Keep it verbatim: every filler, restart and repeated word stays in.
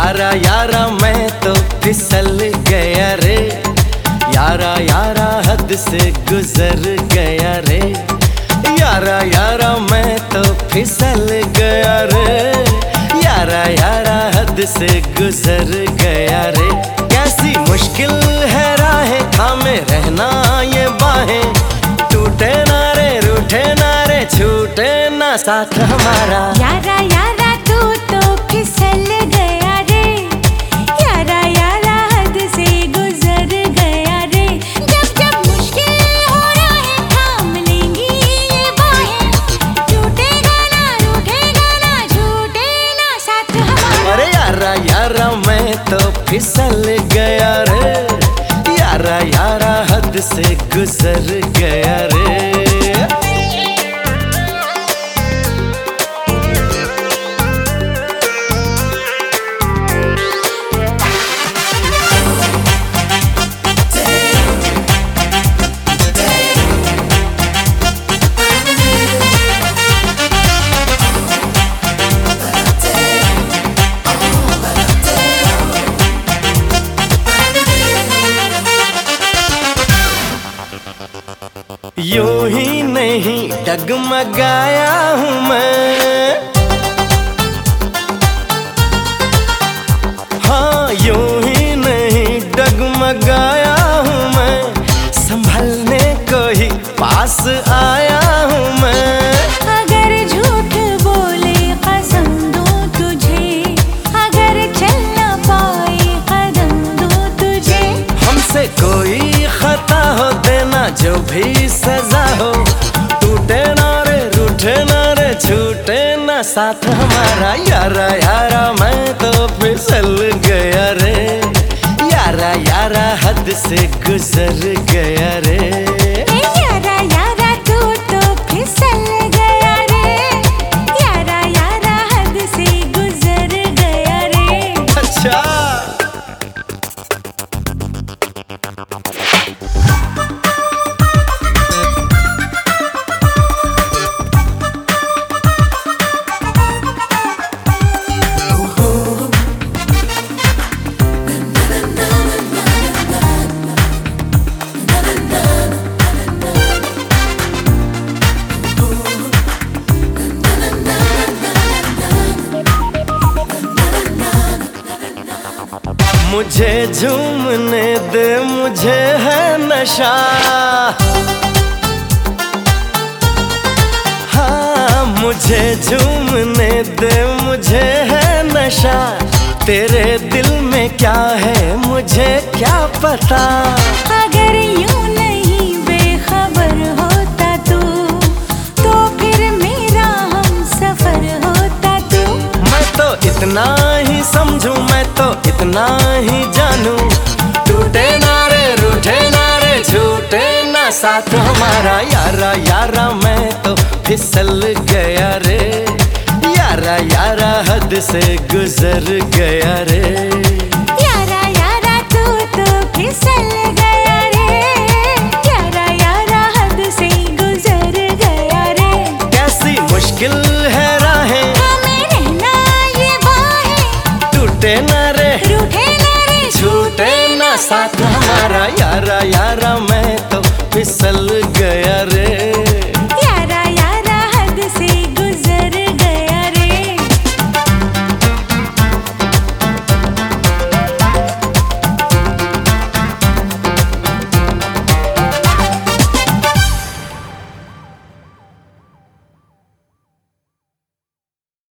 यारा यारा मैं तो फिसल गया रे, यारा यारा हद से गुजर गया रे, यारा यारा मैं तो फिसल गया रे, यारा यारा हद से गुजर गया रे। कैसी मुश्किल है राहें थामे रहना ये बाहें, टूटे ना रे रूठे ना रे छूटे ना साथ हमारा। यारा यारा तू तो फिसल गया रे, यारा यारा हद से गुजर गया रे। जब जब मुश्किल हो राहें थाम लेंगी ये बाहें, टूटेगा ना रूठेगा ना छूटे ना साथ हमारा। अरे यारा यारा मैं तो फिसल गया रे, यारा यारा हद से गुजर गया रे। यूं ही नहीं डगमगाया हूँ मैं, हाँ यूं ही नहीं डगमगाया हूँ मैं, संभलने को ही पास आया हूँ मैं। अगर झूठ बोले कसम दूं तुझे, अगर चल ना पाए कदम दूं तुझे। हमसे कोई खता हो देना जो भी सजा हो, टूटे ना रे रूठे ना रे छूटे ना साथ हमारा। यारा यारा मैं तो फिसल गया रे, यारा यारा हद से गुजर गया रे। यारा यारा तू तो फिसल गया रे, यारा यारा हद से गुजर गया रे। अच्छा मुझे झूमने दे मुझे है नशा, हाँ मुझे झूमने दे मुझे है नशा। तेरे दिल में क्या है मुझे क्या पता, अगर यूं नहीं बेखबर होता तू, तो फिर मेरा हम सफर होता तू। मैं तो इतना ही समझूं मैं तो इतना ही जानूं, टूटे ना रे रूठे ना रे छूटे ना साथ हमारा। यारा यारा मैं तो फिसल गया रे, यारा यारा हद से गुजर गया रे। यारा यारा तू तो फिसल गया रे, यारा यारा हद से गुजर गया रे। कैसी मुश्किल है राहें हमें रहना ये बाहें, टूटे ना रे रूठे ना रे छूटे ना साथ हमारा। यारा यारा मैं तो फिसल गया रे।